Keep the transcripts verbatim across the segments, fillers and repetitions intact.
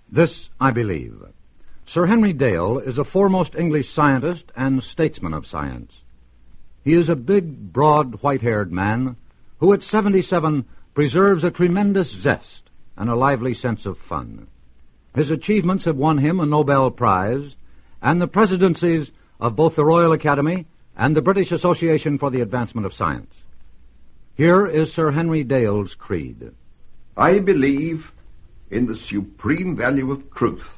This I believe. Sir Henry Dale is a foremost English scientist and statesman of science. He is a big, broad, white-haired man who at seventy-seven preserves a tremendous zest and a lively sense of fun. His achievements have won him a Nobel Prize and the presidencies of both the Royal Academy and the British Association for the Advancement of Science. Here is Sir Henry Dale's creed. I believe in the supreme value of truth,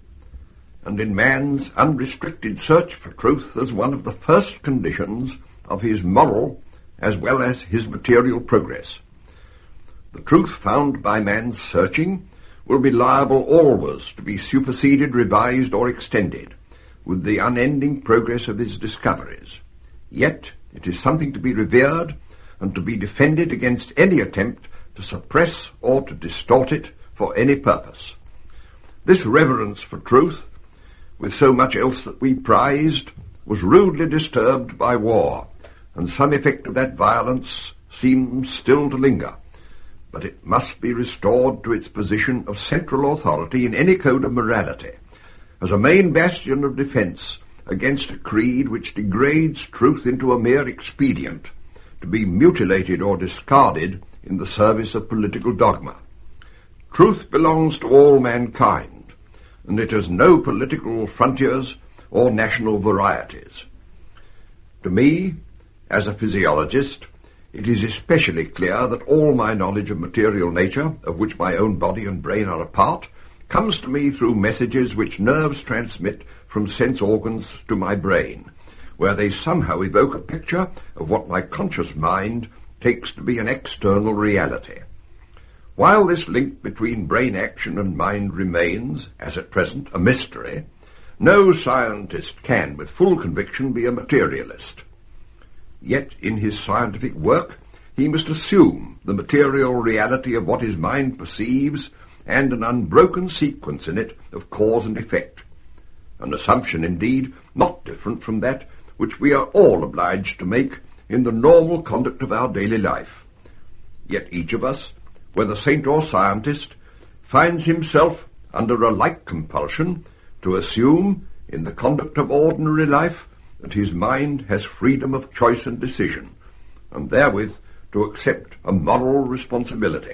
and in man's unrestricted search for truth as one of the first conditions of his moral as well as his material progress. The truth found by man's searching will be liable always to be superseded, revised, or extended with the unending progress of his discoveries. Yet it is something to be revered and to be defended against any attempt to suppress or to distort it for any purpose. This reverence for truth, with so much else that we prized, was rudely disturbed by war, and some effect of that violence seems still to linger. But it must be restored to its position of central authority in any code of morality, as a main bastion of defence against a creed which degrades truth into a mere expedient, to be mutilated or discarded in the service of political dogma. Truth belongs to all mankind, and it has no political frontiers or national varieties. To me, as a physiologist, it is especially clear that all my knowledge of material nature, of which my own body and brain are a part, comes to me through messages which nerves transmit from sense organs to my brain, where they somehow evoke a picture of what my conscious mind takes to be an external reality. While this link between brain action and mind remains, as at present, a mystery, no scientist can, with full conviction, be a materialist. Yet in his scientific work he must assume the material reality of what his mind perceives and an unbroken sequence in it of cause and effect, an assumption, indeed, not different from that which we are all obliged to make in the normal conduct of our daily life. Yet each of us, whether saint or scientist, finds himself under a like compulsion to assume, in the conduct of ordinary life, that his mind has freedom of choice and decision, and therewith to accept a moral responsibility.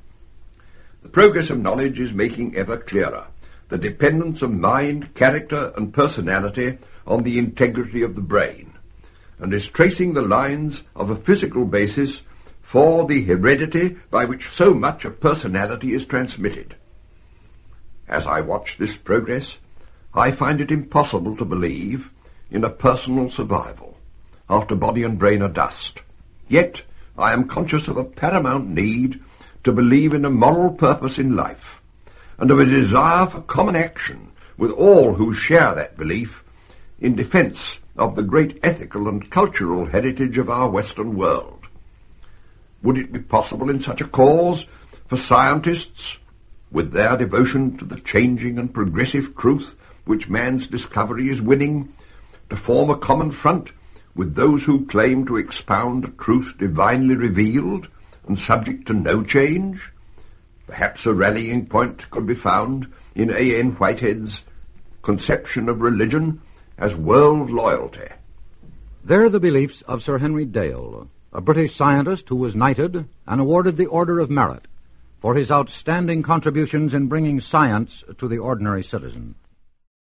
The progress of knowledge is making ever clearer the dependence of mind, character, and personality on the integrity of the brain, and is tracing the lines of a physical basis for the heredity by which so much of personality is transmitted. As I watch this progress, I find it impossible to believe in a personal survival after body and brain are dust. Yet I am conscious of a paramount need to believe in a moral purpose in life, and of a desire for common action with all who share that belief in defence of the great ethical and cultural heritage of our Western world. Would it be possible in such a cause for scientists, with their devotion to the changing and progressive truth which man's discovery is winning, to form a common front with those who claim to expound a truth divinely revealed and subject to no change? Perhaps a rallying point could be found in A N Whitehead's conception of religion as world loyalty. They're the beliefs of Sir Henry Dale, a British scientist who was knighted and awarded the Order of Merit for his outstanding contributions in bringing science to the ordinary citizen.